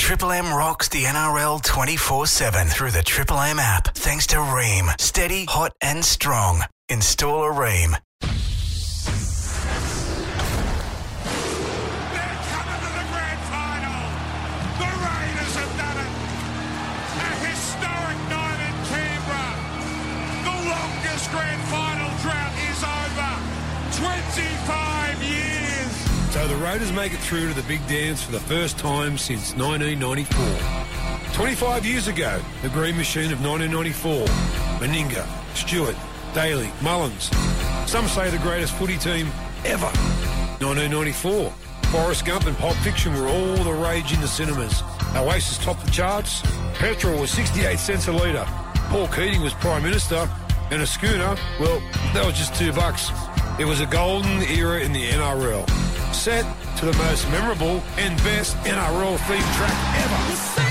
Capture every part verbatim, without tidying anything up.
Triple M rocks the N R L twenty-four seven through the Triple M app. Thanks to Ream. Steady, hot and strong. Install a Ream. So the Raiders make it through to the big dance for the first time since nineteen ninety-four. twenty-five years ago, the Green Machine of nineteen ninety-four. Meninga, Stewart, Daly, Mullins. Some say the greatest footy team ever. nineteen ninety-four. Forrest Gump and Pulp Fiction were all the rage in the cinemas. Oasis topped the charts. Petrol was sixty-eight cents a litre. Paul Keating was Prime Minister. And a schooner, well, that was just two bucks. It was a golden era in the N R L. Set to the most memorable and best N R L themed track ever.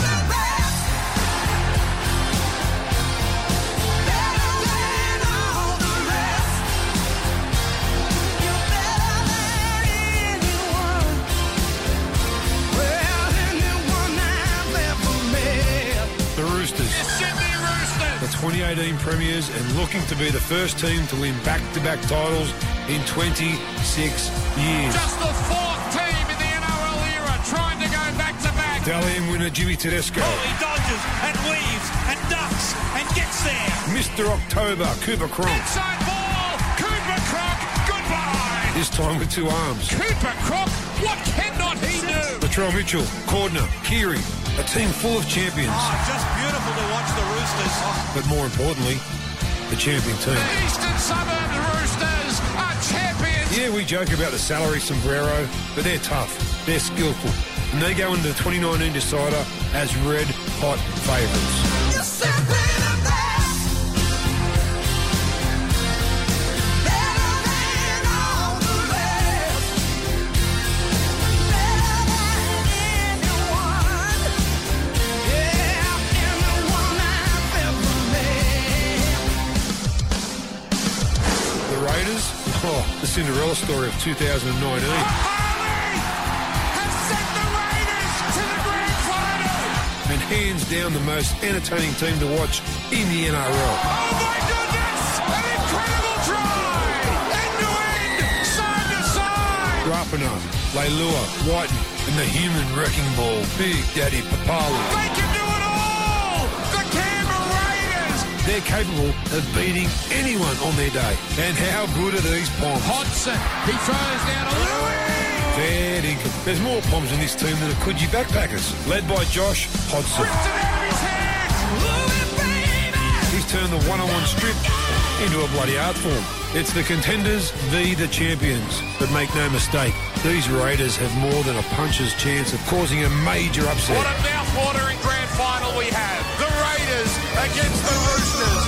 The Roosters. The twenty eighteen premiers and looking to be the first team to win back-to-back titles in twenty-six years. Just the fourth team in the N R L era trying to go back-to-back. Dalian winner Jimmy Tedesco. Oh, he dodges and weaves and ducks and gets there. Mister October, Cooper Cronk. Inside ball, Cooper Cronk, goodbye. This time with two arms. Cooper Cronk, what cannot he do? Latrell Mitchell, Cordner, Keary, a team full of champions. Oh, just beautiful to watch the Roosters. But more importantly, the champion team. The Eastern Suburbs Roosters are champions. Yeah, we joke about the salary sombrero, but they're tough, they're skillful, and they go into the twenty nineteen decider as red hot favourites. You're simply the best. Better than all the rest. Better than anyone. Yeah, anyone I've ever met. The Raiders, oh, the Cinderella story of two thousand nineteen. And hands down the most entertaining team to watch in the N R L. Oh my goodness! An incredible try! End to end! Side to side! Rapana, Leilua, Whiten, and the human wrecking ball, Big Daddy Papali. They can do it all! The Canberra Raiders! They're capable of beating anyone on their day. And how good are these Poms? Hodgson, he throws down a Louis! Fair income. There's more Poms in this team than the Coogee Backpackers, led by Josh Hodgson. Ripped it out of his hands! Louis, baby! He's turned the one-on-one strip into a bloody art form. It's the contenders v the champions. But make no mistake, these Raiders have more than a puncher's chance of causing a major upset. What a mouth-watering grand final we have. The Raiders against the Roosters.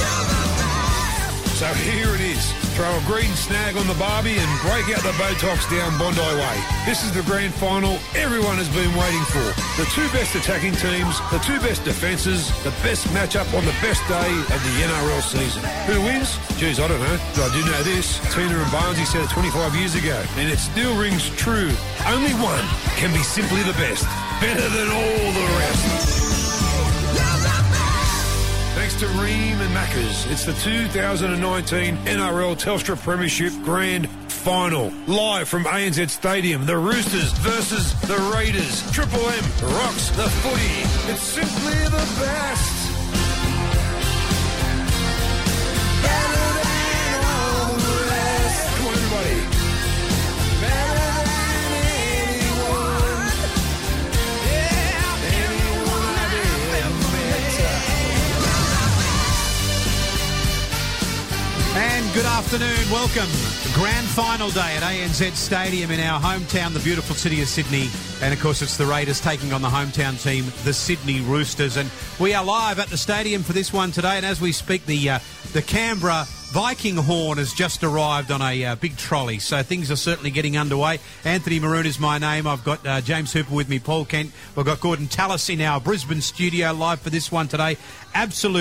So here it is. Throw a green snag on the barbie and break out the Botox down Bondi Way. This is the grand final everyone has been waiting for. The two best attacking teams, the two best defences, the best matchup on the best day of the N R L season. Who wins? Geez, I don't know. But I do know this. Tina and Barnesy said it twenty-five years ago, and it still rings true. Only one can be simply the best. Better than all the rest. Thanks to Ream and Maccas, it's the two thousand nineteen N R L Telstra Premiership Grand Final. Live from A N Z Stadium, the Roosters versus the Raiders. Triple M rocks the footy. It's simply the best. Better than all the rest. Come on, everybody. Better than anyone. Yeah, anyone I've ever met. And good afternoon, welcome. Grand final day at A N Z Stadium in our hometown, the beautiful city of Sydney. And of course it's the Raiders taking on the hometown team, the Sydney Roosters. And we are live at the stadium for this one today. And as we speak, the uh, the Canberra Viking horn has just arrived on a uh, big trolley. So things are certainly getting underway. Anthony Maroon is my name. I've got uh, James Hooper with me, Paul Kent. We've got Gordon Tallis in our Brisbane studio live for this one today. Absolute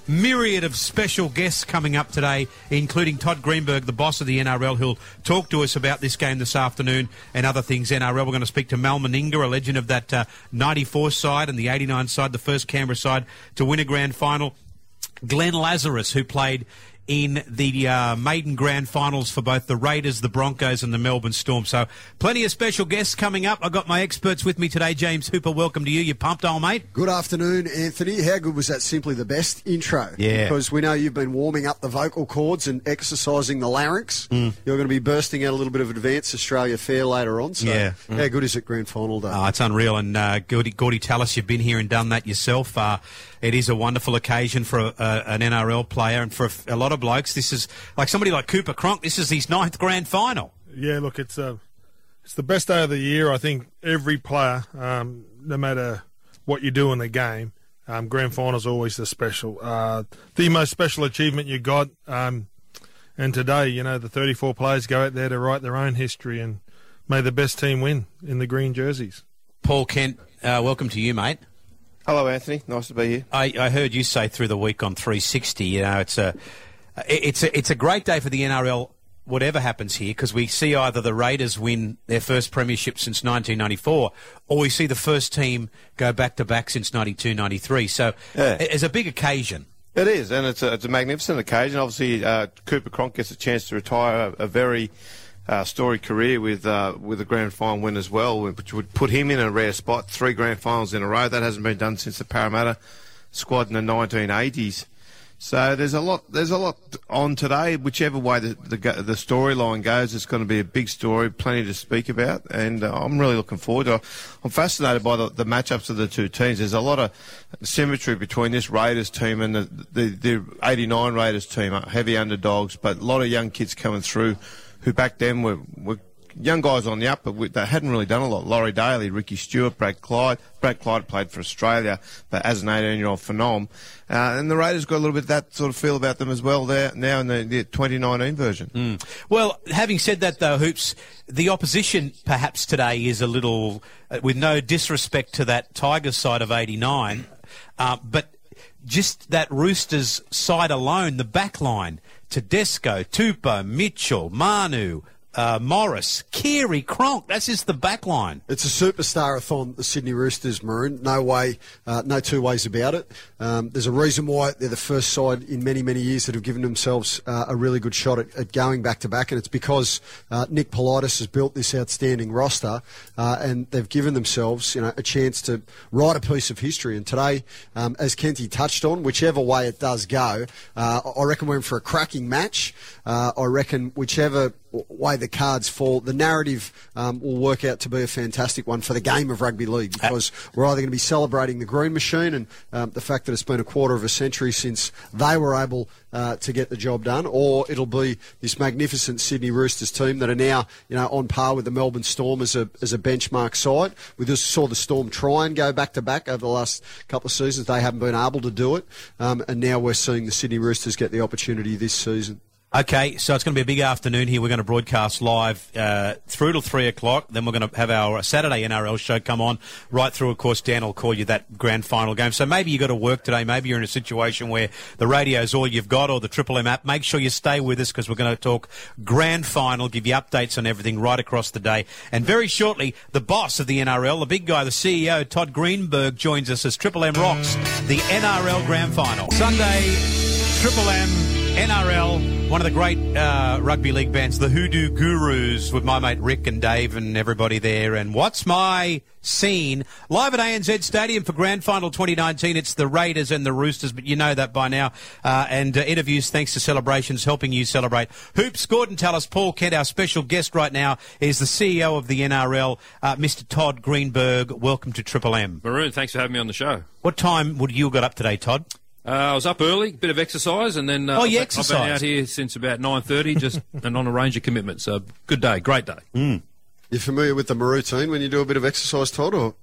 myriad of special guests coming up today, including Todd Greenberg, the boss of the N R L, who'll talk to us about this game this afternoon and other things N R L. We're going to speak to Mal Meninga, a legend of that uh, ninety-four side and the eighty-nine side, the first Canberra side to win a grand final. Glenn Lazarus, who played in the uh, maiden grand finals for both the Raiders, the Broncos and the Melbourne Storm. So plenty of special guests coming up. I've got my experts with me today. James Hooper, welcome to you. You pumped, old mate? Good afternoon, Anthony. How good was that Simply the Best intro? Yeah. Because we know you've been warming up the vocal cords and exercising the larynx. Mm. You're going to be bursting out a little bit of Advanced Australia Fair later on. So yeah. how mm. good is it grand final day? Oh, it's unreal. And uh, Gordy, Gordy Tallis, you've been here and done that yourself. Uh, it is a wonderful occasion for a, a, an N R L player and for a, a lot of blokes. This is like somebody like Cooper Cronk. This is his ninth grand final. Yeah, look, it's uh, it's the best day of the year. I think every player, um, no matter what you do in the game, um, grand final's always the special, uh, the most special achievement you got. Um, and today, you know, the thirty-four players go out there to write their own history, and may the best team win in the green jerseys. Paul Kent, uh, welcome to you, mate. Hello, Anthony. Nice to be here. I, I heard you say through the week on three sixty, you know, it's a, it's a, it's a great day for the N R L, whatever happens here, because we see either the Raiders win their first premiership since nineteen ninety-four, or we see the first team go back-to-back since ninety-two ninety-three. So yeah. It's a big occasion. It is, and it's a, it's a magnificent occasion. Obviously, uh, Cooper Cronk gets a chance to retire a, a very uh, storied career with uh, with a grand final win as well, which would put him in a rare spot. Three grand finals in a row. That hasn't been done since the Parramatta squad in the nineteen eighties. So there's a lot. There's a lot on today. Whichever way the the, the storyline goes, it's going to be a big story, plenty to speak about, and uh, I'm really looking forward to it. I'm fascinated by the, the matchups of the two teams. There's a lot of symmetry between this Raiders team and the the, the eighty-nine Raiders team, heavy underdogs, but a lot of young kids coming through, who back then were were young guys on the up, but they hadn't really done a lot. Laurie Daly, Ricky Stewart, Brad Clyde. Brad Clyde played for Australia, but as an eighteen-year-old phenom. Uh, and the Raiders got a little bit of that sort of feel about them as well there now in the, the twenty nineteen version. Mm. Well, having said that, though, Hoops, the opposition perhaps today is a little, uh, with no disrespect to that Tigers side of eighty-nine, uh, but just that Roosters side alone, the back line, Tedesco, Tupou, Mitchell, Manu, Uh, Morris, Keary, Cronk, that's just the back line. It's a superstar-a-thon, the Sydney Roosters, Maroon. No way, uh, no two ways about it. Um, there's a reason why they're the first side in many, many years that have given themselves uh, a really good shot at, at going back-to-back, and it's because uh, Nick Politis has built this outstanding roster, uh, and they've given themselves, you know, a chance to write a piece of history. And today, um, as Kenty touched on, whichever way it does go, uh, I reckon we're in for a cracking match. Uh, I reckon whichever way the cards fall, the narrative um, will work out to be a fantastic one for the game of rugby league, because we're either going to be celebrating the Green Machine and um, the fact that it's been a quarter of a century since they were able uh, to get the job done, or it'll be this magnificent Sydney Roosters team that are now, you know, on par with the Melbourne Storm as a as a benchmark side. We just saw the Storm try and go back to back over the last couple of seasons. They haven't been able to do it, um, and now we're seeing the Sydney Roosters get the opportunity this season. Okay, so it's going to be a big afternoon here. We're going to broadcast live uh, through till three o'clock. Then we're going to have our Saturday N R L show come on right through. Of course, Dan will call you that grand final game. So maybe you got to work today. Maybe you're in a situation where the radio's all you've got, or the Triple M app. Make sure you stay with us, because we're going to talk grand final, give you updates on everything right across the day. And very shortly, the boss of the N R L, the big guy, the C E O, Todd Greenberg, joins us as Triple M rocks the N R L grand final. Sunday, Triple M, N R L, one of the great uh, rugby league bands, the Hoodoo Gurus, with my mate Rick and Dave and everybody there. And What's My Scene? Live at A N Z Stadium for Grand Final twenty nineteen. It's the Raiders and the Roosters, but you know that by now. Uh, and uh, interviews thanks to Celebrations, helping you celebrate. Hoops, Gordon Tallis, Paul Kent, our special guest right now is the C E O of the N R L, uh, Mister Todd Greenberg. Welcome to Triple M. Maroon, thanks for having me on the show. What time would you have got up today, Todd? Uh, I was up early, bit of exercise, and then uh, oh, you I've, exercise. I've been out here since about nine thirty, just and on a range of commitments. So good day, great day. Mm. You're familiar with the routine when you do a bit of exercise, Todd, or?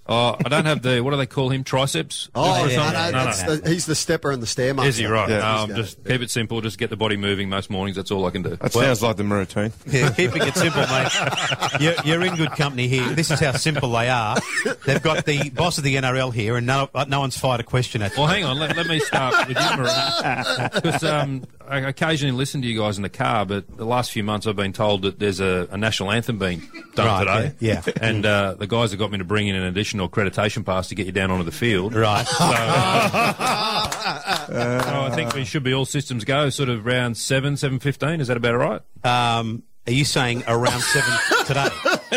Oh, I don't have the, what do they call him, triceps? Oh, Or yeah, something? no, no, that's no. The, he's the stepper and the stairmaster. Is he right? Yeah. No, I'm He's just got- keep it simple. Just get the body moving most mornings. That's all I can do. That sounds like the routine. Yeah, keeping it simple, mate. You're, you're in good company here. This is how simple they are. They've got the boss of the N R L here, and no, no one's fired a question at you. Well, hang on. Let, let me start with you, Maroon. Because um, I occasionally listen to you guys in the car, but the last few months I've been told that there's a, a national anthem being done Right, today. yeah, yeah. And uh, the guys have got me to bring in an additional accreditation pass to get you down onto the field. Right. So, uh, so I think we should be all systems go, sort of around seven, seven fifteen. Is that about right? Um, are you saying around seven today?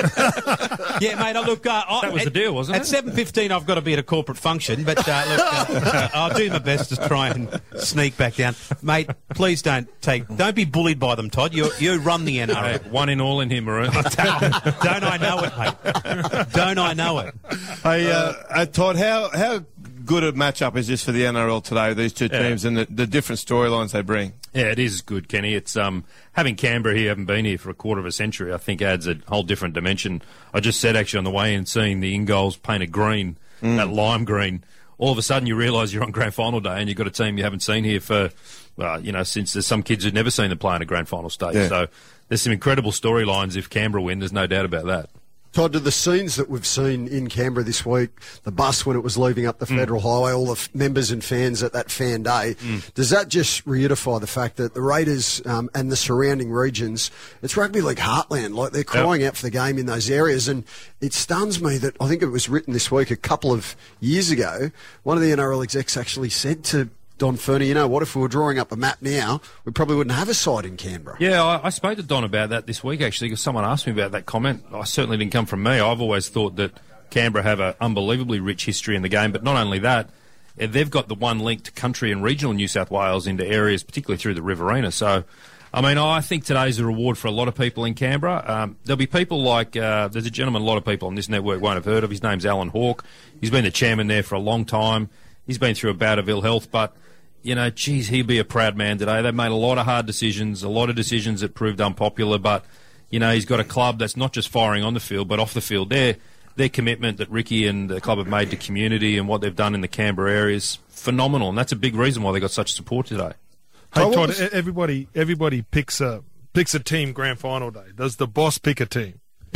Yeah, mate. Uh, look, uh, I, That was at, the deal, wasn't at it? seven fifteen, I've got to be at a corporate function, but uh, look, uh, I'll do my best to try and sneak back down, mate. Please don't take, don't be bullied by them, Todd. You you run the N R L. Hey, one in all in here, Maroon. don't, don't I know it, mate? Don't I know it? Hey, uh, uh, Todd, how how good a matchup is this for the N R L today? These two Yeah. teams and the, the different storylines they bring. Yeah, it is good, Kenny. It's um having Canberra here, haven't been here for a quarter of a century, I think adds a whole different dimension. I just said actually on the way in, seeing the in-goals painted green, that lime green, all of a sudden you realise you're on grand final day and you've got a team you haven't seen here for, well, you know, since there's some kids who've never seen them play in a grand final stage. Yeah. So there's some incredible storylines if Canberra win, there's no doubt about that. Todd, to the scenes that we've seen in Canberra this week, the bus when it was leaving up the Federal Highway, all the f- members and fans at that fan day, does that just reiterify the fact that the Raiders um, and the surrounding regions, it's rugby league heartland, like they're crying out for the game in those areas, and it stuns me that I think it was written this week a couple of years ago, one of the N R L execs actually said to Don Fernie, you know what, if we were drawing up a map now, we probably wouldn't have a side in Canberra. Yeah, I, I spoke to Don about that this week, actually, because someone asked me about that comment. I certainly didn't come from me. I've always thought that Canberra have an unbelievably rich history in the game, but not only that, eh, they've got the one link to country and regional New South Wales into areas, particularly through the Riverina. So, I mean, I think today's a reward for a lot of people in Canberra. Um, there'll be people like, uh, there's a gentleman a lot of people on this network won't have heard of. His name's Alan Hawke. He's been the chairman there for a long time. He's been through a bout of ill health, but you know, geez, he'd be a proud man today. They've made a lot of hard decisions, a lot of decisions that proved unpopular, but, you know, he's got a club that's not just firing on the field, but off the field. Their, their commitment that Ricky and the club have made to community and what they've done in the Canberra area is phenomenal, and that's a big reason why they got such support today. Hey, Oh, what Todd, was- e- everybody everybody picks a picks a team grand final day. Does the boss pick a team?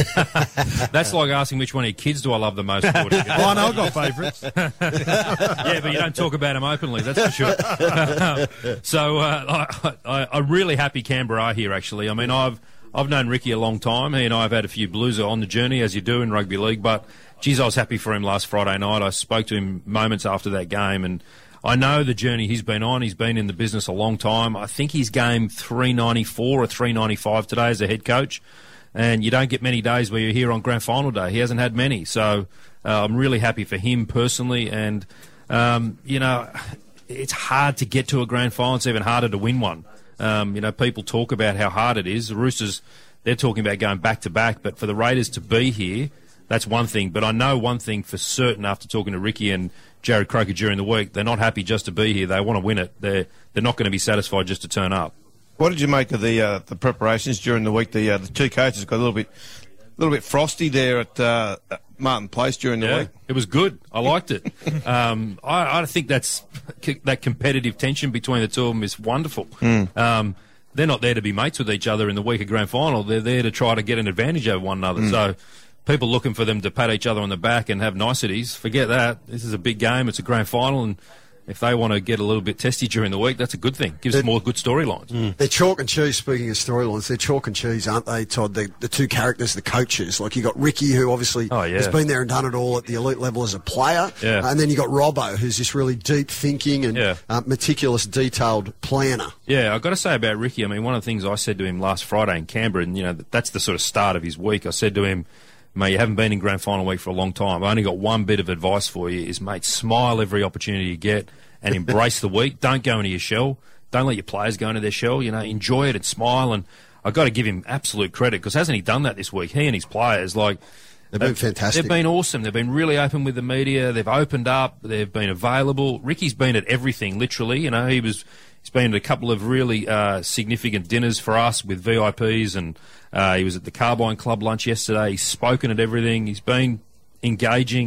That's like asking which one of your kids do I love the most. Oh, I know I've got favourites. Yeah, but you don't talk about them openly, that's for sure. So uh, I, I, I'm really happy Canberra are here, actually. I mean, I've I've known Ricky a long time. He and I have had a few blues on the journey, as you do in rugby league, but, geez, I was happy for him last Friday night. I spoke to him moments after that game, and I know the journey he's been on. He's been in the business a long time. I think he's game three ninety-four or three ninety-five today as a head coach. And you don't get many days where you're here on grand final day. He hasn't had many. So uh, I'm really happy for him personally. And, um, you know, it's hard to get to a grand final. It's even harder to win one. Um, you know, people talk about how hard it is. The Roosters, they're talking about going back to back. But for the Raiders to be here, that's one thing. But I know one thing for certain after talking to Ricky and Jared Croker during the week, they're not happy just to be here. They want to win it. They're, they're not going to be satisfied just to turn up. What did you make of the uh, the preparations during the week? The uh, the two coaches got a little bit a little bit frosty there at uh, Martin Place during the Yeah, week. it was good. I liked it. um, I, I think that's that competitive tension between the two of them is wonderful. Um, they're not there to be mates with each other in the week of grand final. They're there to try to get an advantage over one another. So people looking for them to pat each other on the back and have niceties, forget that. This is a big game. It's a grand final, and if they want to get a little bit testy during the week, that's a good thing. Gives them more good storylines. They're chalk and cheese, speaking of storylines, they're chalk and cheese, aren't they, Todd? The, the two characters, the coaches. Like, you got Ricky, who obviously Oh, yeah. has been there and done it all at the elite level as a player. Yeah. Uh, and then you got Robbo, who's this really deep thinking and Yeah. uh, meticulous, detailed planner. Yeah, I've got to say about Ricky, I mean, one of the things I said to him last Friday in Canberra, and, you know, that's the sort of start of his week, I said to him, mate, you haven't been in grand final week for a long time. I only got one bit of advice for you is, mate, smile every opportunity you get and embrace the week. Don't go into your shell. Don't let your players go into their shell. You know, enjoy it and smile. And I've got to give him absolute credit because hasn't he done that this week? He and his players, like... They've been fantastic. They've been awesome. They've been really open with the media. They've opened up. They've been available. Ricky's been at everything, literally. You know, he was... He's been at a couple of really uh, significant dinners for us with V I Ps, and uh, he was at the Carbine Club lunch yesterday. He's spoken at everything. He's been engaging and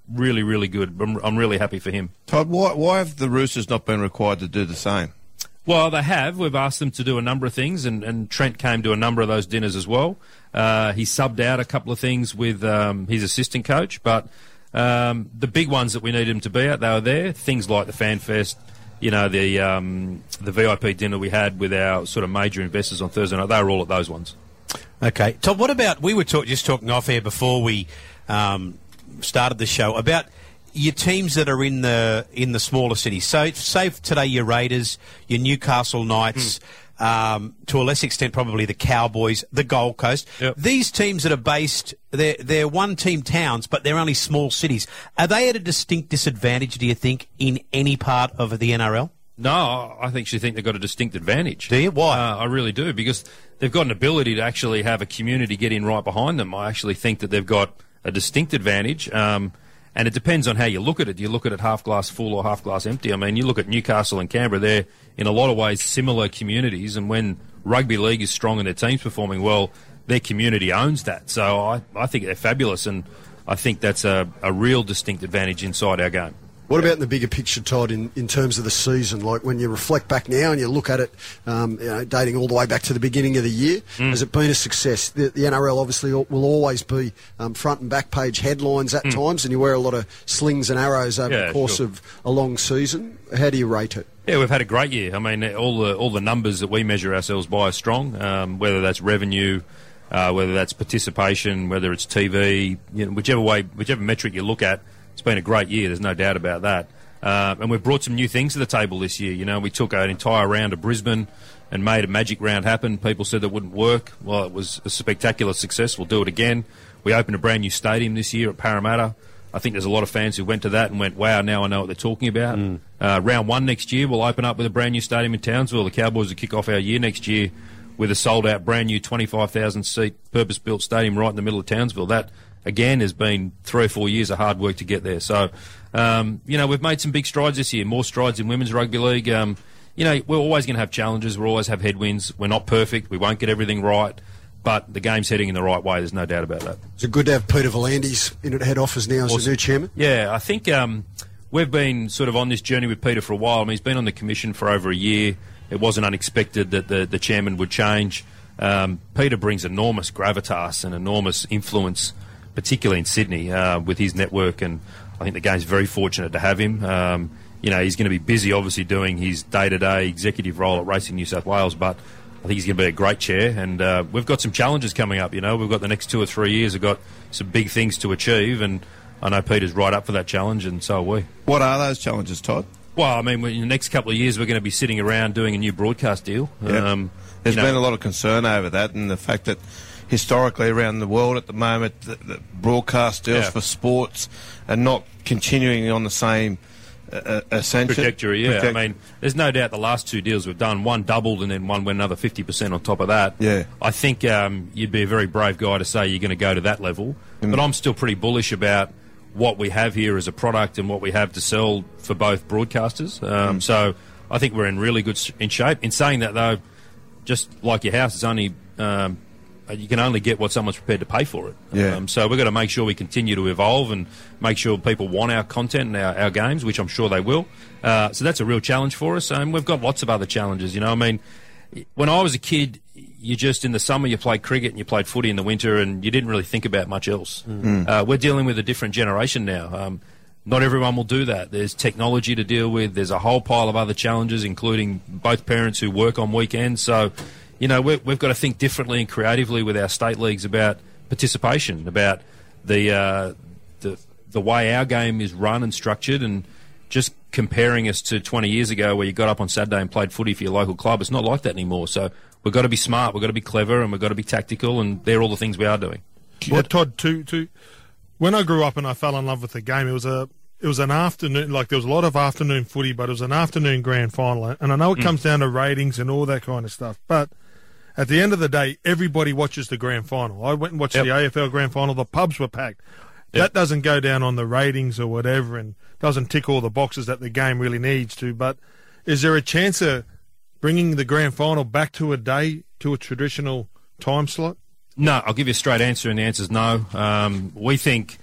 really, really good. I'm, I'm really happy for him. Todd, why, why have the Roosters not been required to do the same? Well, they have. We've asked them to do a number of things, and, and Trent came to a number of those dinners as well. Uh, he subbed out a couple of things with um, his assistant coach, but um, the big ones that we needed him to be at, they were there. Things like the Fan Fest, you know, the um, the V I P dinner we had with our sort of major investors on Thursday night. They were all at those ones. Okay. Tom, what about, we were talk, just talking off air before we um, started the show, about your teams that are in the in the smaller cities. So, say today your Raiders, your Newcastle Knights, mm. um, to a less extent probably the Cowboys, the Gold Coast. Yep. These teams that are based, they're, they're one-team towns, but they're only small cities. Are they at a distinct disadvantage, do you think, in any part of the N R L? No, I actually think they've got a distinct advantage. Do you? Why? Uh, I really do, because they've got an ability to actually have a community get in right behind them. I actually think that they've got a distinct advantage, um, and it depends on how you look at it. Do you look at it half glass full or half glass empty? I mean, you look at Newcastle and Canberra, they're in a lot of ways similar communities, and when rugby league is strong and their team's performing well, their community owns that. So I, I think they're fabulous, and I think that's a, a real distinct advantage inside our game. What about in the bigger picture, Todd, in, in terms of the season? Like when you reflect back now and you look at it, um, you know, dating all the way back to the beginning of the year, mm. has it been a success? The, the N R L obviously will always be um, front and back page headlines at mm. times, and you wear a lot of slings and arrows over yeah, the course sure. of a long season. How do you rate it? Yeah, we've had a great year. I mean, all the all the numbers that we measure ourselves by are strong, um, whether that's revenue, uh, whether that's participation, whether it's T V, you know, whichever way, whichever metric you look at. It's been a great year, there's no doubt about that. Uh, and we've brought some new things to the table this year. You know, we took an entire round of Brisbane and made a magic round happen. People said that wouldn't work. Well, it was a spectacular success. We'll do it again. We opened a brand new stadium this year at Parramatta. I think there's a lot of fans who went to that and went, wow, now I know what they're talking about. Mm. Uh, round one next year, we'll open up with a brand new stadium in Townsville. The Cowboys will kick off our year next year with a sold-out brand new twenty-five thousand seat purpose-built stadium right in the middle of Townsville. That, again, has been three or four years of hard work to get there. So, um, you know, we've made some big strides this year, more strides in women's rugby league. Um, you know, we're always going to have challenges. We'll always have headwinds. We're not perfect. We won't get everything right. But the game's heading in the right way. There's no doubt about that. Is it good to have Peter Volandis in at head office now as awesome. the new chairman? Yeah, I think um, we've been sort of on this journey with Peter for a while. I mean, he's been on the commission for over a year. It wasn't unexpected that the, the chairman would change. Um, Peter brings enormous gravitas and enormous influence, particularly in Sydney, uh, with his network, and I think the game's very fortunate to have him. Um, you know, he's going to be busy, obviously, doing his day-to-day executive role at Racing New South Wales, but I think he's going to be a great chair, and uh, we've got some challenges coming up, you know. We've got the next two or three years, we've got some big things to achieve, and I know Peter's right up for that challenge, and so are we. What are those challenges, Todd? Well, I mean, in the next couple of years, we're going to be sitting around doing a new broadcast deal. Yeah. Um, There's you know, been a lot of concern over that, and the fact that historically around the world at the moment, the, the broadcast deals yeah. for sports are not continuing on the same uh, ascension. Trajectory, yeah. Project- I mean, there's no doubt the last two deals we've done, one doubled and then one went another fifty percent on top of that. Yeah. I think um, you'd be a very brave guy to say you're going to go to that level, mm. but I'm still pretty bullish about what we have here as a product and what we have to sell for both broadcasters. Um, mm. So I think we're in really good in shape. In saying that, though, just like your house, it's only um, you can only get what someone's prepared to pay for it. Yeah. Um, so we've got to make sure we continue to evolve and make sure people want our content and our, our games, which I'm sure they will. Uh, so that's a real challenge for us. And we've got lots of other challenges. You know, I mean, when I was a kid, you just in the summer you played cricket and you played footy in the winter, and you didn't really think about much else. Mm. Uh, we're dealing with a different generation now. Um, not everyone will do that. There's technology to deal with. There's a whole pile of other challenges, including both parents who work on weekends. So, you know, we're, we've got to think differently and creatively with our state leagues about participation, about the uh, the the way our game is run and structured, and just comparing us to twenty years ago where you got up on Saturday and played footy for your local club. It's not like that anymore. So we've got to be smart, we've got to be clever, and we've got to be tactical, and they're all the things we are doing. Well, Todd, to, to, when I grew up and I fell in love with the game, it was a it was an afternoon, like there was a lot of afternoon footy, but it was an afternoon grand final. And I know it mm. comes down to ratings and all that kind of stuff, but at the end of the day, everybody watches the grand final. I went and watched yep. the A F L grand final, the pubs were packed. Yep. That doesn't go down on the ratings or whatever, and doesn't tick all the boxes that the game really needs to. But is there a chance of bringing the grand final back to a day, to a traditional time slot? No, I'll give you a straight answer, and the answer is no. Um, we think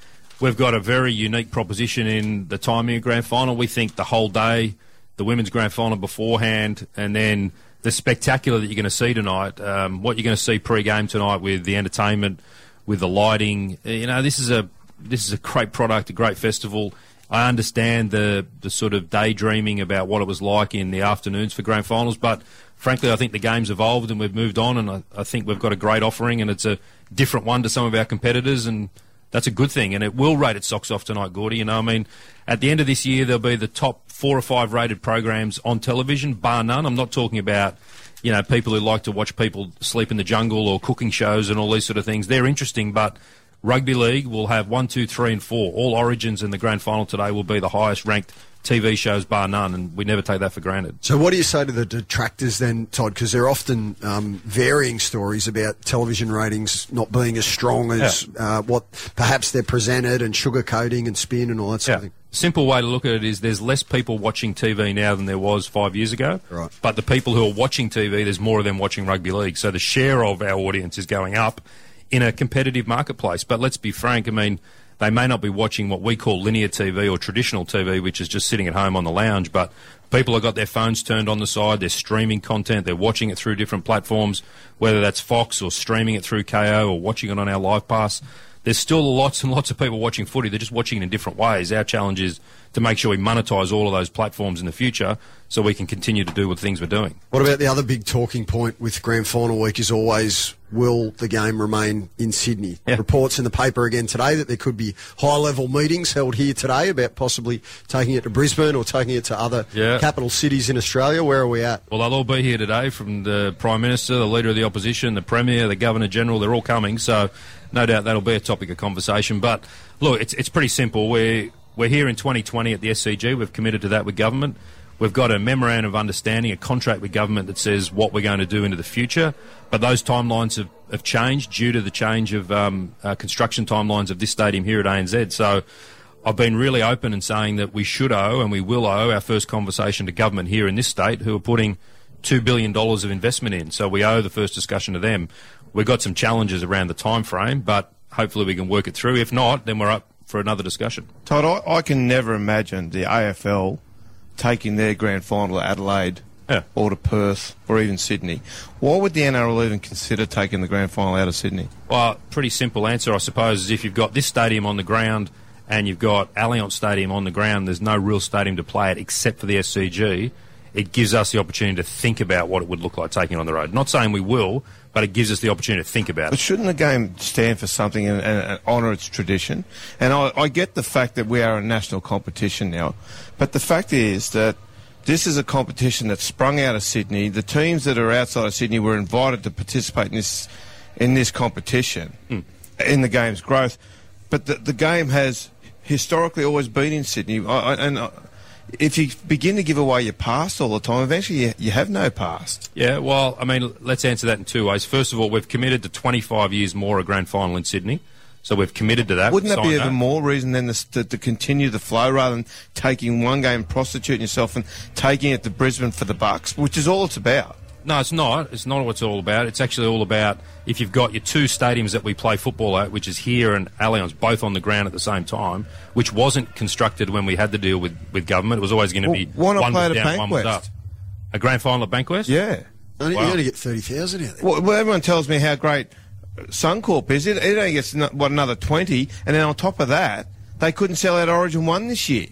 we've got a very unique proposition in the timing of grand final. We think the whole day, the women's grand final beforehand, and then the spectacular that you're going to see tonight, um, what you're going to see pre-game tonight with the entertainment, with the lighting. You know, this is a this is a great product, a great festival. I understand the the sort of daydreaming about what it was like in the afternoons for grand finals, but frankly, I think the game's evolved and we've moved on, and I, I think we've got a great offering, and it's a different one to some of our competitors, and that's a good thing. And it will rate its socks off tonight, Gordy. You know, I mean, at the end of this year, there'll be the top four or five rated programs on television, bar none. I'm not talking about, you know, people who like to watch people sleep in the jungle or cooking shows and all these sort of things. They're interesting, but rugby league will have one, two, three, and four. All Origins in the grand final today will be the highest ranked T V shows, bar none, and we never take that for granted. So what do you say to the detractors then, Todd? Because there are often um, varying stories about television ratings not being as strong as yeah. uh, what perhaps they're presented, and sugarcoating and spin and all that sort yeah. of thing. Simple way to look at it is there's less people watching T V now than there was five years ago. Right. But the people who are watching T V, there's more of them watching rugby league. So the share of our audience is going up in a competitive marketplace. But let's be frank, I mean, they may not be watching what we call linear T V or traditional T V, which is just sitting at home on the lounge, but people have got their phones turned on the side, they're streaming content, they're watching it through different platforms, whether that's Fox or streaming it through K O or watching it on our Live Pass. There's still lots and lots of people watching footy. They're just watching it in different ways. Our challenge is to make sure we monetise all of those platforms in the future so we can continue to do the things we're doing. What about the other big talking point with Grand Final week is always, will the game remain in Sydney? Yeah. Reports in the paper again today that there could be high-level meetings held here today about possibly taking it to Brisbane or taking it to other yeah. capital cities in Australia. Where are we at? Well, they'll all be here today, from the Prime Minister, the Leader of the Opposition, the Premier, the Governor-General. They're all coming, so no doubt that'll be a topic of conversation. But, look, it's it's pretty simple. We're, we're here in twenty twenty at the S C G. We've committed to that with government. We've got a memorandum of understanding, a contract with government that says what we're going to do into the future. But those timelines have, have changed due to the change of um, uh, construction timelines of this stadium here at A N Z. So I've been really open in saying that we should owe, and we will owe, our first conversation to government here in this state, who are putting two billion dollars of investment in. So we owe the first discussion to them. We've got some challenges around the time frame, but hopefully we can work it through. If not, then we're up for another discussion. Todd, I, I can never imagine the A F L taking their grand final to Adelaide yeah. or to Perth or even Sydney. Why would the N R L even consider taking the grand final out of Sydney? Well, pretty simple answer, I suppose, is if you've got this stadium on the ground and you've got Allianz Stadium on the ground, there's no real stadium to play at except for the S C G. It gives us the opportunity to think about what it would look like taking it on the road. Not saying we will, but it gives us the opportunity to think about But it. shouldn't the game stand for something and, and, and honour its tradition? And I, I get the fact that we are a national competition now, but the fact is that this is a competition that sprung out of Sydney. The teams that are outside of Sydney were invited to participate in this in this competition, mm. in the game's growth. But the, the game has historically always been in Sydney. I, I, and I, if you begin to give away your past all the time, eventually you, you have no past. Yeah, well, I mean, let's answer that in two ways. First of all, we've committed to twenty-five years more a grand final in Sydney. So we've committed to that. Wouldn't that be Signed even that. more reason then to, to, to continue the flow rather than taking one game, prostituting yourself and taking it to Brisbane for the bucks, which is all it's about? No, it's not. It's not what it's all about. It's actually all about if you've got your two stadiums that we play football at, which is here and Allianz, both on the ground at the same time, which wasn't constructed when we had the deal with, with government. It was always going to Well, be why not one play was at down, one was Bankwest? up. A grand final at Bankwest? Yeah. Only, Wow. You only get thirty thousand out there. Well, well, everyone tells me how great Suncorp is. It, it only gets, what, another twenty, and then on top of that, they couldn't sell out Origin one this year.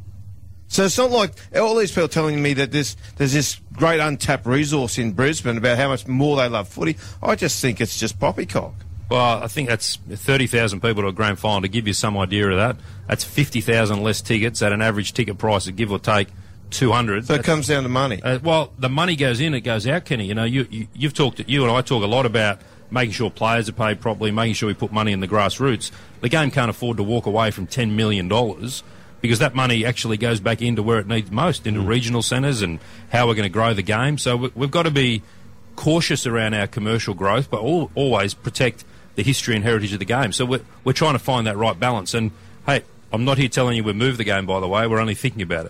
So it's not like all these people telling me that this, there's this great untapped resource in Brisbane about how much more they love footy. I just think it's just poppycock. Well, I think that's thirty thousand people to a grand final. To give you some idea of that, that's fifty thousand less tickets at an average ticket price of give or take two hundred. So it comes down to money. Uh, well, the money goes in, it goes out, Kenny. You know, you, you, you've talked, you and I talk a lot about making sure players are paid properly, making sure we put money in the grassroots. The game can't afford to walk away from ten million dollars because that money actually goes back into where it needs most, into mm. regional centres and how we're going to grow the game. So we, we've got to be cautious around our commercial growth, but all, always protect the history and heritage of the game. So we're, we're trying to find that right balance. And, hey, I'm not here telling you we've moved the game, by the way. We're only thinking about it.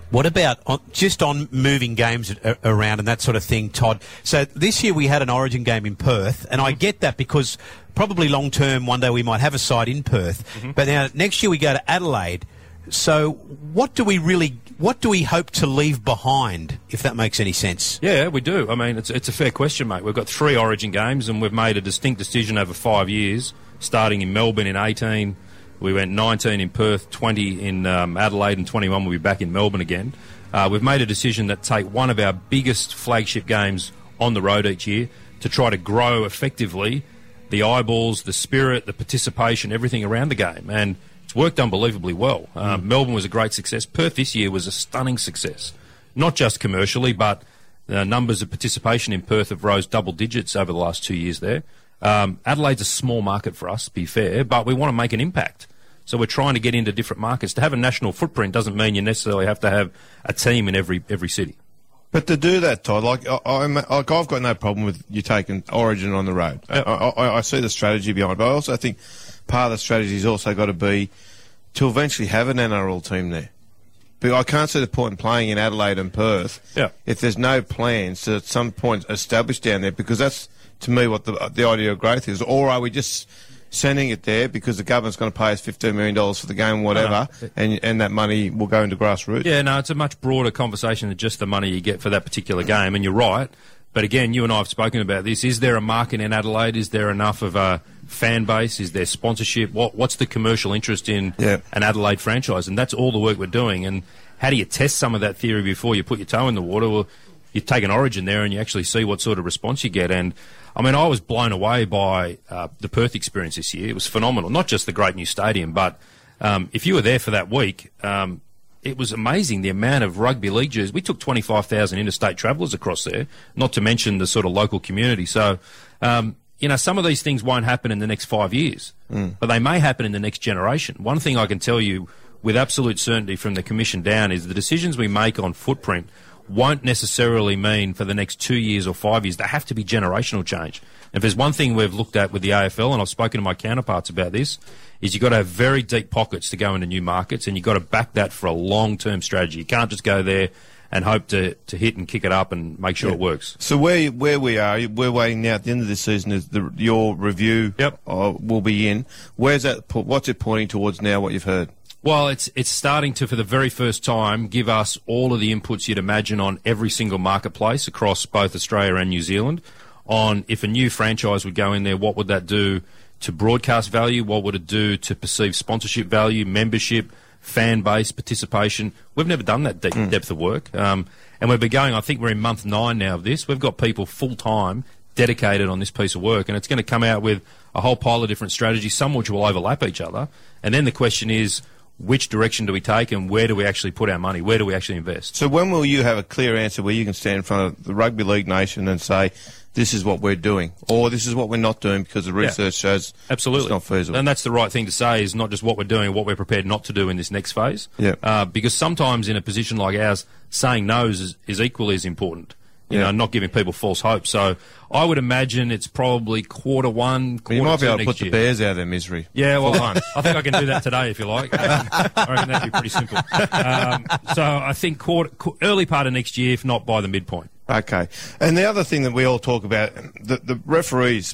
What about on, just on moving games a- around and that sort of thing, Todd? So this year we had an Origin game in Perth, and I get that because probably long term one day we might have a side in Perth. Mm-hmm. But now next year we go to Adelaide. So what do we really, what do we hope to leave behind, if that makes any sense? Yeah, we do. I mean, it's it's a fair question, mate. We've got three Origin games, and we've made a distinct decision over five years, starting in Melbourne in eighteen. We went nineteen in Perth, twenty in um, Adelaide, and twenty-one we'll be back in Melbourne again. Uh, we've made a decision that take one of our biggest flagship games on the road each year to try to grow effectively the eyeballs, the spirit, the participation, everything around the game. And it's worked unbelievably well. Um, mm. Melbourne was a great success. Perth this year was a stunning success, not just commercially, but the numbers of participation in Perth have rose double digits over the last two years there. Um, Adelaide's a small market for us, to be fair, but we want to make an impact. So we're trying to get into different markets. To have a national footprint doesn't mean you necessarily have to have a team in every every city. But to do that, Todd, like, I, I'm, like I've got no problem with you taking Origin on the road. Yep. I, I, I see the strategy behind it, but I also think part of the strategy has also got to be to eventually have an N R L team there. But I can't see the point in playing in Adelaide and Perth yep. if there's no plans to at some point establish down there, because that's, to me, what the, the idea of growth is. Or are we just sending it there because the government's going to pay us fifteen million dollars for the game, whatever, no. and and that money will go into grassroots? Yeah, no, it's a much broader conversation than just the money you get for that particular game, and you're right. But again, you and I have spoken about this. Is there a market in Adelaide? Is there enough of a fan base? Is there sponsorship? What What's the commercial interest in yeah. an Adelaide franchise? And that's all the work we're doing. And how do you test some of that theory before you put your toe in the water? Well, you take an Origin there and you actually see what sort of response you get. And I mean, I was blown away by uh, the Perth experience this year. It was phenomenal. Not just the great new stadium, but um, if you were there for that week, um, it was amazing the amount of rugby league jerseys. We took twenty-five thousand interstate travellers across there, not to mention the sort of local community. So, um, you know, some of these things won't happen in the next five years, mm. but they may happen in the next generation. One thing I can tell you with absolute certainty from the Commission down is the decisions we make on footprint won't necessarily mean for the next two years or five years. They have to be generational change. And if there's one thing we've looked at with the A F L, and I've spoken to my counterparts about this, is you've got to have very deep pockets to go into new markets, and you've got to back that for a long-term strategy. You can't just go there and hope to, to hit and kick it up and make sure yeah. it works. So where where we are, we're waiting now at the end of this season is the, your review yep. uh, will be in. Where's that? What's it pointing towards now, what you've heard? Well, it's it's starting to, for the very first time, give us all of the inputs you'd imagine on every single marketplace across both Australia and New Zealand. On if a new franchise would go in there, what would that do to broadcast value? What would it do to perceived sponsorship value, membership, fan base, participation? We've never done that deep mm. depth of work. Um, and we've been going, I think we're in month nine now of this. We've got people full-time dedicated on this piece of work, and it's going to come out with a whole pile of different strategies, some which will overlap each other. And then the question is, which direction do we take and where do we actually put our money? Where do we actually invest? So when will you have a clear answer where you can stand in front of the Rugby League Nation and say, this is what we're doing, or this is what we're not doing because the research yeah. shows Absolutely. It's not feasible? And that's the right thing to say, is not just what we're doing, what we're prepared not to do in this next phase. Yeah. Uh, because sometimes in a position like ours, saying no's is, is equally as important. You yeah. know, not giving people false hope. So I would imagine it's probably quarter one, quarter You might be able to put year. the Bears out of their misery. Yeah, well, I think I can do that today if you like. Um, I reckon that'd be pretty simple. Um, so I think quarter, early part of next year, if not by the midpoint. Okay. And the other thing that we all talk about, the, the referees,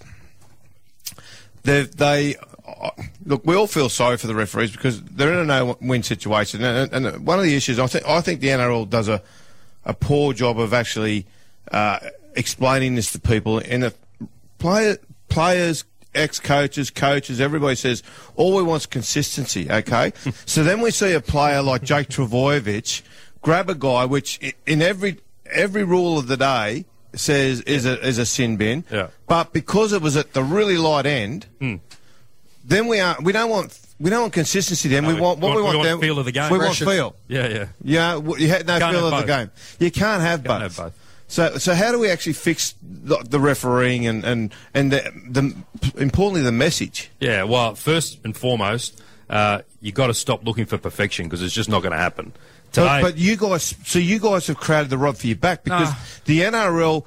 they, they look, we all feel sorry for the referees because they're in a no-win situation. And, and one of the issues, I think, I think the N R L does a, a poor job of actually uh, explaining this to people. And the player, players, ex-coaches, coaches, everybody says, all we want is consistency, okay? So then we see a player like Jake Trbojevic grab a guy, which in every every rule of the day says is a, is a sin bin. Yeah. But because it was at the really light end, mm. then we are we don't want we don't want consistency. Then no, we want what we, we want. want then, feel of the game. We Pressure. want feel. Yeah, yeah. Yeah, you had no can't feel of both. the game. You can't have can't both. Have both. So, so how do we actually fix the, the refereeing and and and the, the importantly the message? Yeah, well, first and foremost, uh, you got to stop looking for perfection because it's just not going to happen. But, but you guys, so you guys have created the rod for your back because nah. the N R L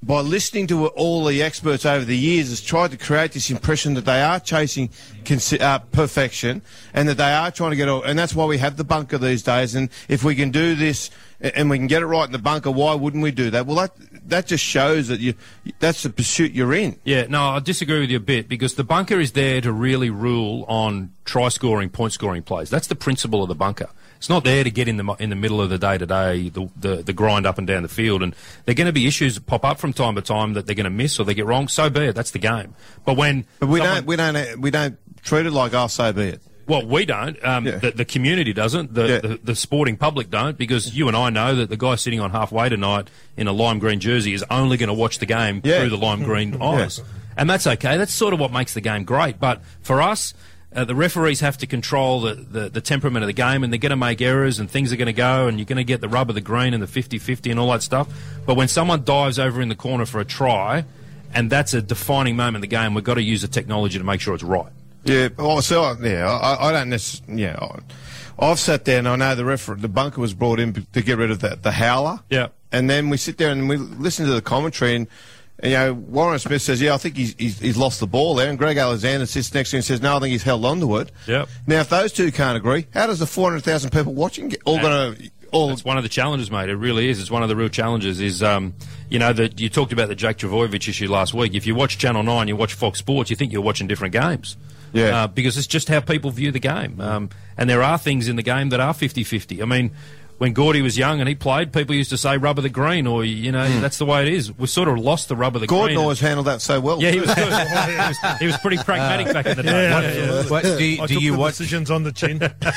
by listening to all the experts over the years, has tried to create this impression that they are chasing consi- uh, perfection and that they are trying to get all, and that's why we have the bunker these days. And if we can do this and we can get it right in the bunker, why wouldn't we do that? Well, that that just shows that you that's the pursuit you're in. Yeah, no, I disagree with you a bit, because the bunker is there to really rule on try-scoring, point-scoring plays. That's the principle of the bunker. It's not there to get in the in the middle of the day-to-day, the, the, the grind up and down the field. And there are going to be issues that pop up from time to time that they're going to miss or they get wrong. So be it. That's the game. But when but we someone, don't we don't we don't treat it like, oh, so be it. Well, we don't. Um, yeah. the, the community doesn't. The, yeah. the the sporting public don't, because you and I know that the guy sitting on halfway tonight in a lime green jersey is only going to watch the game yeah. through the lime green eyes. Yeah. And that's okay. That's sort of what makes the game great. But for us, uh, the referees have to control the, the, the temperament of the game, and they're going to make errors and things are going to go, and you're going to get the rub of the green and the fifty-fifty and all that stuff. But when someone dives over in the corner for a try, and that's a defining moment in the game, we've got to use the technology to make sure it's right. Yeah, oh, so yeah, I, I don't necessarily. Yeah, I, I've sat there and I know the refer- the bunker was brought in to get rid of the, the howler. Yeah, and then we sit there and we listen to the commentary, and, and you know, Warren Smith says, "Yeah, I think he's, he's he's lost the ball there," and Greg Alexander sits next to him and says, "No, I think he's held onto it." Yeah. Now, if those two can't agree, how does the four hundred thousand people watching get all going to? All That's one of the challenges, mate. It really is. It's one of the real challenges. Is um, you know, that you talked about the Jake Trbojevic issue last week. If you watch Channel Nine, you watch Fox Sports, you think you're watching different games. Yeah. Uh, because it's just how people view the game. Um, and there are things in the game that are fifty-fifty. I mean, when Gordy was young and he played, people used to say rub of the green, or, you know, mm. that's the way it is. We've sort of lost the rub of the Gordon green. Gordon always handled that so well. Yeah, he was good. he, was, he was pretty pragmatic uh, back in the day. Yeah, yeah, yeah. What, do you, I do took you the watch decisions on the chin?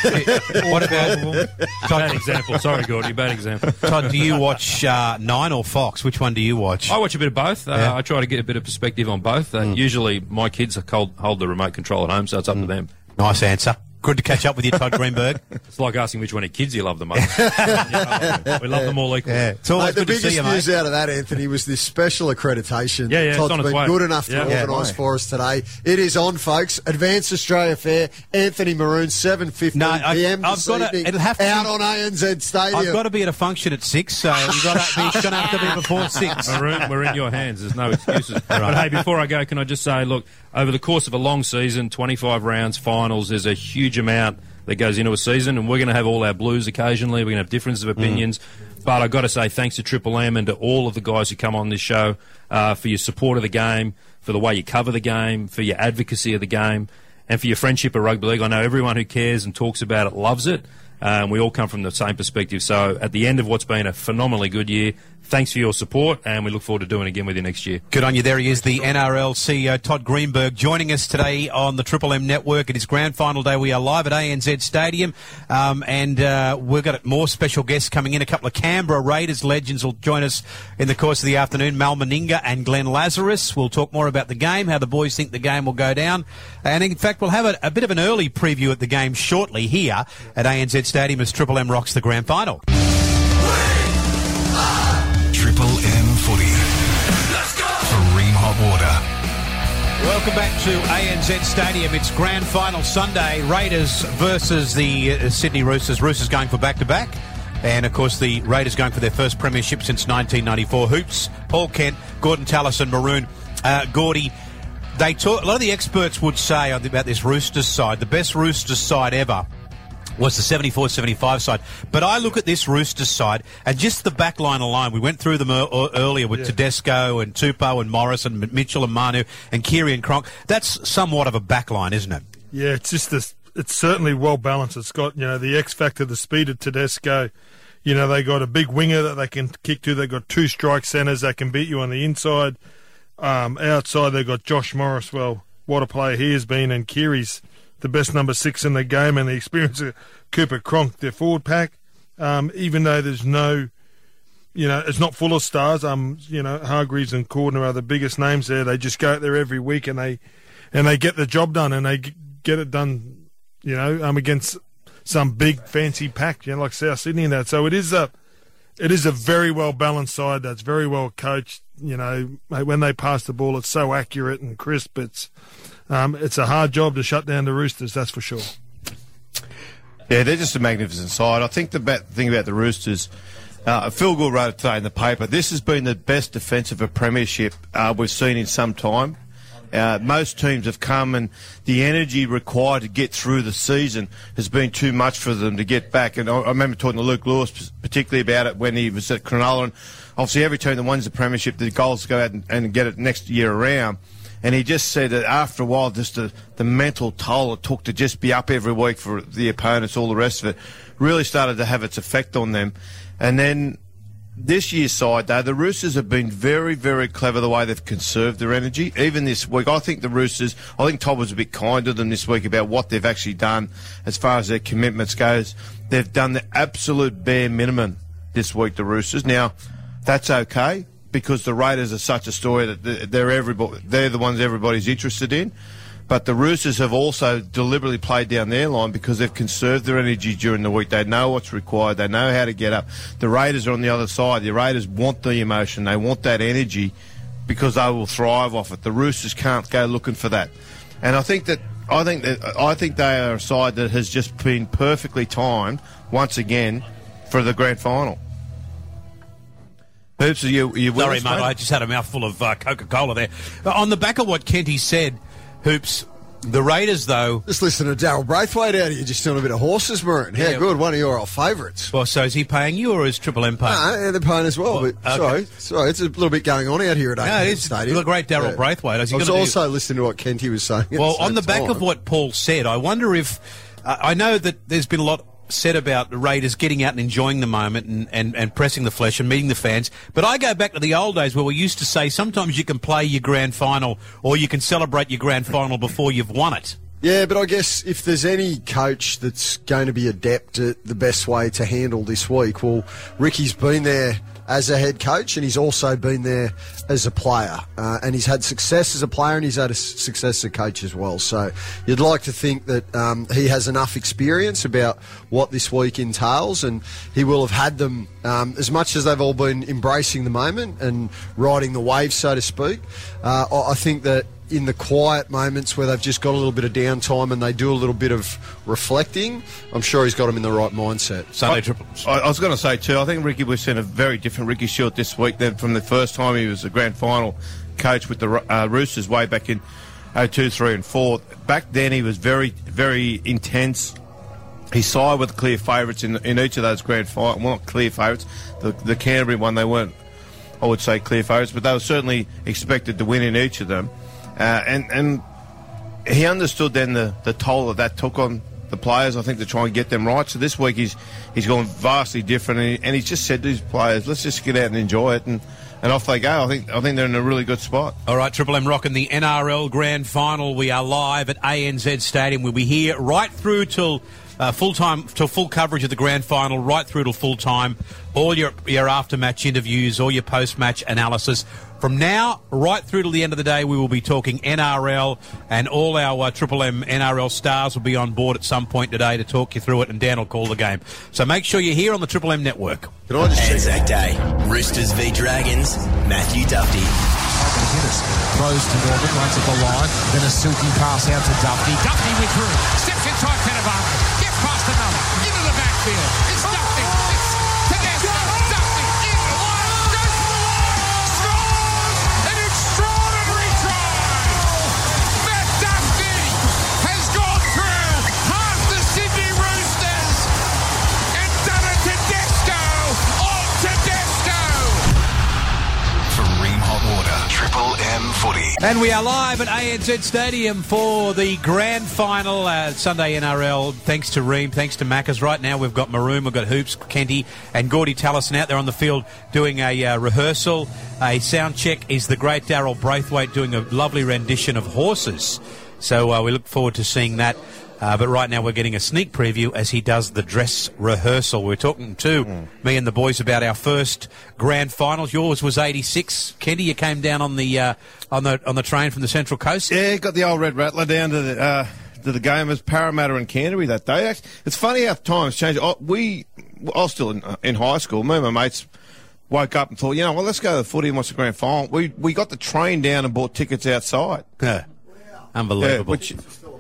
What about bad example? Sorry, Gordy, bad example. Todd, do you watch uh, Nine or Fox? Which one do you watch? I watch a bit of both. Uh, Yeah. I try to get a bit of perspective on both. Uh, mm. Usually, my kids hold, hold the remote control at home, so it's up mm. to them. Nice answer. Good to catch up with you, Todd Greenberg. It's like asking which one of your kids you love the most. Yeah, we love them all equally. Yeah. It's always mate, the good to biggest see you, news mate. out of that, Anthony, was this special accreditation. Yeah, yeah, Todd's it's on its been way. good enough to Yeah. organise Yeah. for us today. It is on, folks. Advanced Australia Fair, Anthony Maroon, seven fifteen No, I- p m I've this got to- evening, it'll have to out be- on A N Z Stadium. I've got to be at a function at six, so you've got to be, it's going to have to be before six. Maroon, we're in your hands. There's no excuses. But hey, before I go, can I just say, look, over the course of a long season, twenty-five rounds, finals, there's a huge amount that goes into a season, and we're going to have all our blues occasionally. We're going to have differences of opinions. Mm. But I've got to say thanks to Triple M and to all of the guys who come on this show uh, for your support of the game, for the way you cover the game, for your advocacy of the game, and for your friendship of rugby league. I know everyone who cares and talks about it loves it, uh, and we all come from the same perspective. So at the end of what's been a phenomenally good year, thanks for your support, and we look forward to doing it again with you next year. Good on you. There he is, the N R L C E O, Todd Greenberg, joining us today on the Triple M Network. It is grand final day. We are live at A N Z Stadium, um, and uh, we've got more special guests coming in. A couple of Canberra Raiders legends will join us in the course of the afternoon. Mal Meninga and Glenn Lazarus. We'll talk more about the game, how the boys think the game will go down. And in fact, we'll have a, a bit of an early preview at the game shortly here at A N Z Stadium as Triple M rocks the grand final. Triple M Footy. Let's go! For Ream Hot Water. Welcome back to A N Z Stadium. It's grand final Sunday. Raiders versus the uh, Sydney Roosters. Roosters going for back-to-back. And, of course, the Raiders going for their first premiership since nineteen ninety-four. Hoops, Paul Kent, Gordon Tallis and Maroon. Uh, Gordy, they talk, a lot of the experts would say about this Roosters side, the best Roosters side ever was the seventy-four seventy-five side. But I look at this Roosters side, and just the back line alone, we went through them er- earlier with yeah. Tedesco and Tupou and Morris and Mitchell and Manu and Keary and Cronk. That's somewhat of a back line, isn't it? Yeah, it's just this, it's certainly well balanced. It's got, you know, the X factor, the speed of Tedesco. You know, they got a big winger that they can kick to. They've got two strike centres that can beat you on the inside. Um, outside, they've got Josh Morris. Well, what a player he has been, and Keary's the best number six in the game, and the experience of Cooper Cronk, their forward pack. Um, even though there's no, you know, it's not full of stars. Um, you know, Hargreaves and Cordner are the biggest names there. They just go out there every week and they, and they get the job done, and they get it done. You know, um, against some big fancy pack, you know, like South Sydney and that. So it is a, it is a very well balanced side that's very well coached. You know, when they pass the ball, it's so accurate and crisp. It's, um, it's a hard job to shut down the Roosters, that's for sure. Yeah, they're just a magnificent side. I think the bad thing about the Roosters, Uh, Phil Gould wrote it today in the paper. This has been the best defensive of premiership uh, we've seen in some time. Uh, most teams have come, and the energy required to get through the season has been too much for them to get back. And I, I remember talking to Luke Lewis particularly about it when he was at Cronulla. And obviously, every team that wins the premiership, the goals go out and, and get it next year around. And he just said that after a while, just the, the mental toll it took to just be up every week for the opponents, all the rest of it, really started to have its effect on them. And then this year's side, though, the Roosters have been very, very clever the way they've conserved their energy. Even this week, I think the Roosters, I think Todd was a bit kind to them this week about what they've actually done as far as their commitments goes. They've done the absolute bare minimum this week, the Roosters. Now, that's okay, because the Raiders are such a story that they're everybody, they're the ones everybody's interested in. But the Roosters have also deliberately played down their line because they've conserved their energy during the week. They know what's required. They know how to get up. The Raiders are on the other side. The Raiders want the emotion. They want that energy because they will thrive off it. The Roosters can't go looking for that. And I think that I think that I think they are a side that has just been perfectly timed once again for the grand final. Hoops, are you, are you with Sorry, us, mate, mate? I just had a mouthful of uh, Coca-Cola there. But on the back of what Kenty said, Hoops, the Raiders, though... Just listen to Daryl Braithwaite out here, just doing a bit of horses, Maroon. How Yeah. good, one of your old favourites. Well, so is he paying you or is Triple M paying? No, yeah, they're paying as well, Well, but okay. sorry, sorry, it's a little bit going on out here at No, A it N Z is. Stadium. The great Daryl Yeah. Braithwaite. Is he I was gonna do- also listening to what Kenty was saying. at Well, the on the same back time. of what Paul said, I wonder if... Uh, I know that there's been a lot said about the Raiders getting out and enjoying the moment and, and, and pressing the flesh and meeting the fans. But I go back to the old days where we used to say sometimes you can play your grand final or you can celebrate your grand final before you've won it. Yeah, but I guess if there's any coach that's going to be adept at the best way to handle this week, well, Ricky's been there as a head coach and he's also been there as a player. Uh, and he's had success as a player and he's had a s- success as a coach as well. So you'd like to think that um, he has enough experience about what this week entails, and he will have had them, um, as much as they've all been embracing the moment and riding the wave, so to speak. Uh, I I think that in the quiet moments where they've just got a little bit of downtime and they do a little bit of reflecting, I'm sure he's got them in the right mindset. Sunday Triple... I, I was going to say too, I think Ricky, we've seen a very different Ricky Shield this week than from the first time he was a grand final coach with the uh, Roosters way back in oh two, three and four. Back then he was very, very intense. He sided with clear favourites in, in each of those grand finals. Well, not clear favourites. The, the Canterbury one, they weren't, I would say, clear favourites, but they were certainly expected to win in each of them. Uh, and, and he understood then the, the toll that that took on the players, I think, to try and get them right. So this week he's he's gone vastly different, and, he, and he's just said to his players, let's just get out and enjoy it, and, and off they go. I think I think they're in a really good spot. All right, Triple M rocking the N R L Grand Final. We are live at A N Z Stadium. We'll be here right through till uh, full time, till full coverage of the Grand Final, right through till full time. All your your after match interviews, all your post match analysis. From now right through to the end of the day, we will be talking N R L, and all our uh, Triple M N R L stars will be on board at some point today to talk you through it, and Dan will call the game. So make sure you're here on the Triple M network. Can I just check? Anzac Day, Roosters v Dragons, Matthew Duffy. Guinness throws to Norman, runs at the line, then a silky pass out to Duffy. Duffy with room, steps inside Penavano, gets past another, into the backfield. It's Duffy, it's Tedesco, Duffy, in the line, goes to the line, scores! An extraordinary try! Matt Duffy has gone through half the Sydney Roosters and done a Tedesco on Tedesco! From Ream Hot Water, Triple M Footy. And we are live at A N Z Stadium for the grand final, uh, Sunday N R L. Thanks to Ream, thanks to Macca's. Right now we've got Maroon, we've got Hoops, Kenty and Gordy Tallison out there on the field doing a uh, rehearsal. A sound check is the great Daryl Braithwaite doing a lovely rendition of Horses. So uh, we look forward to seeing that. Uh, but right now we're getting a sneak preview as he does the dress rehearsal. We're talking to mm. me and the boys about our first grand finals. Yours was eighty-six. Kenty, you came down on the uh, on the on the train from the Central Coast. Yeah, got the old Red Rattler down to the uh, to the game as Parramatta and Canterbury that day. It's funny how times change. Oh, we, I was still in, uh, in high school. Me and my mates woke up and thought, you know, well, let's go to the footy and watch the grand final. We we got the train down and bought tickets outside. Yeah. Unbelievable. Yeah, which,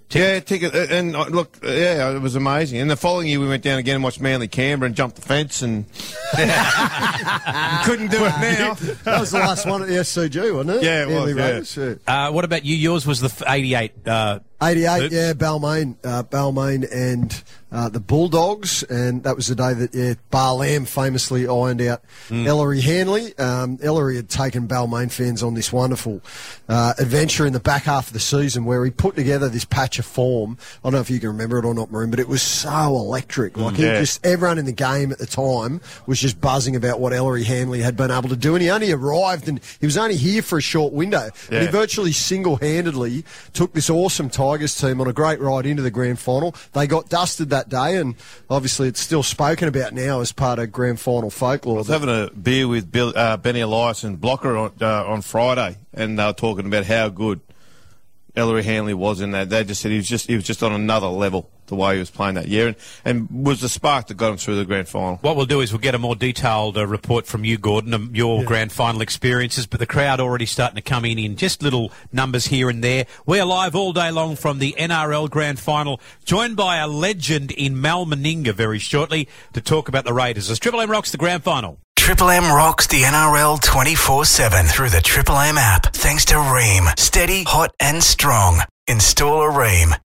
Yeah, ticket. And uh, look, yeah, it was amazing. And the following year, we went down again and watched Manly Canberra and jumped the fence and couldn't do it now. That was the last one at the S C G, wasn't it? Yeah, it was, Manly yeah. Raiders, yeah. Uh, what about you? Yours was the f- eighty-eight. Uh, eighty-eight, Oops. yeah, Balmain, uh, Balmain and uh, the Bulldogs, and that was the day that yeah, Bar Lamb famously ironed out mm. Ellery Hanley. Um, Ellery had taken Balmain fans on this wonderful uh, adventure in the back half of the season where he put together this patch of form. I don't know if you can remember it or not, Maroon, but it was so electric. Like, he yeah. just everyone in the game at the time was just buzzing about what Ellery Hanley had been able to do, and he only arrived and he was only here for a short window. Yeah. And he virtually single-handedly took this awesome Tigers team on a great ride into the grand final. They got dusted that day, and obviously it's still spoken about now as part of grand final folklore. I was having a beer with Bill, uh, Benny Elias and Blocker on, uh, on Friday, and they were talking about how good Ellery Hanley was in that. They just said he was just he was just on another level the way he was playing that year, and, and was the spark that got him through the grand final. What we'll do is we'll get a more detailed uh, report from you, Gordon, of your Yeah. grand final experiences, but the crowd already starting to come in in just little numbers here and there. We're live all day long from the N R L grand final, joined by a legend in Mal Meninga very shortly to talk about the Raiders as Triple M rocks the grand final. Triple M rocks the N R L twenty-four seven through the Triple M app. Thanks to Ream. Steady, hot and strong. Install a Ream.